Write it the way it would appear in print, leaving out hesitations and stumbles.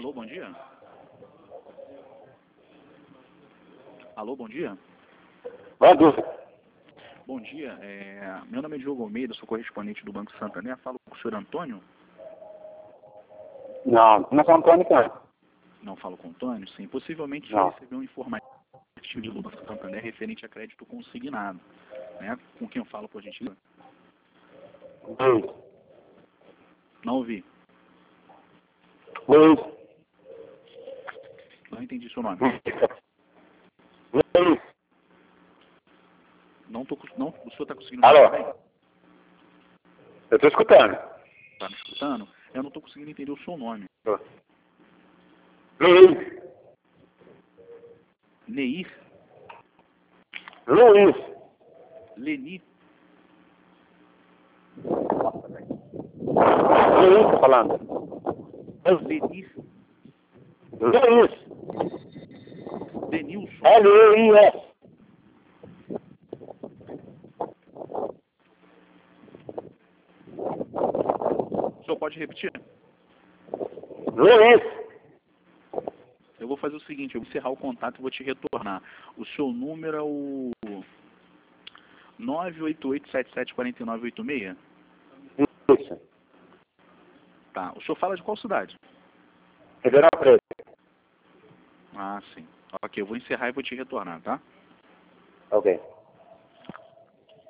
Alô, bom dia. Alô, bom dia. Bom dia. Bom dia. Meu nome é Diogo Almeida, sou correspondente do Banco Santander. Falo com o senhor Antônio? Não, não é Antônio, não. Não falo com o Antônio? Sim. Possivelmente Não. recebeu um informativo do Banco Santander referente a crédito consignado. Né? Com quem eu falo, por gentileza? Luiz. Não ouvi. Luiz. Não entendi seu nome. Luiz. Não, o senhor está conseguindo me Alô? ouvir bem? Eu estou escutando. Está me escutando? Eu não estou conseguindo entender o seu nome. Luiz. Neir? Luiz. Leni? Luiz, tô falando. Lenir? Luiz. Denilson? L-E-I-S. O senhor pode repetir? Luiz. Eu vou fazer o seguinte, eu vou encerrar o contato e vou te retornar. O seu número é o 988774986? Isso. Tá. O senhor fala de qual cidade? Ribeirão Preto. Ah, sim. Ok, eu vou encerrar e vou te retornar, tá? Ok.